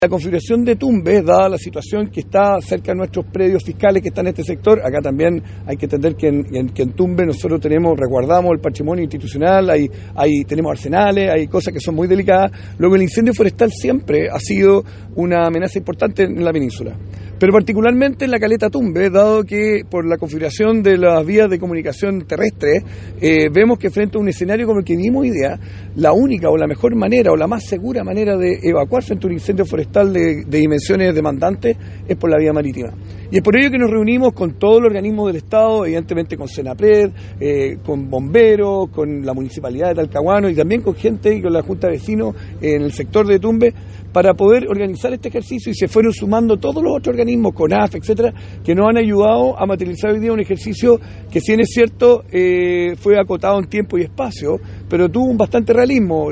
La configuración de Tumbes, dada la situación que está cerca de nuestros predios fiscales que están en este sector, acá también hay que entender que en Tumbes nosotros resguardamos el patrimonio institucional, tenemos arsenales, hay cosas que son muy delicadas. Luego el incendio forestal siempre ha sido una amenaza importante en la península, pero particularmente en la caleta Tumbes, dado que por la configuración de las vías de comunicación terrestres, vemos que frente a un escenario como el que vimos hoy día, la única o la mejor manera o la más segura manera de evacuar frente a un incendio forestal de dimensiones demandantes es por la vía marítima. Y es por ello que nos reunimos con todos los organismos del Estado, evidentemente con Senapred, con bomberos, con la Municipalidad de Talcahuano y también con gente y con la Junta de Vecinos en el sector de Tumbes para poder organizar este ejercicio, y se fueron sumando todos los otros organismos, CONAF, etcétera, que nos han ayudado a materializar hoy día un ejercicio que, si bien es cierto, fue acotado en tiempo y espacio, pero tuvo un bastante realismo.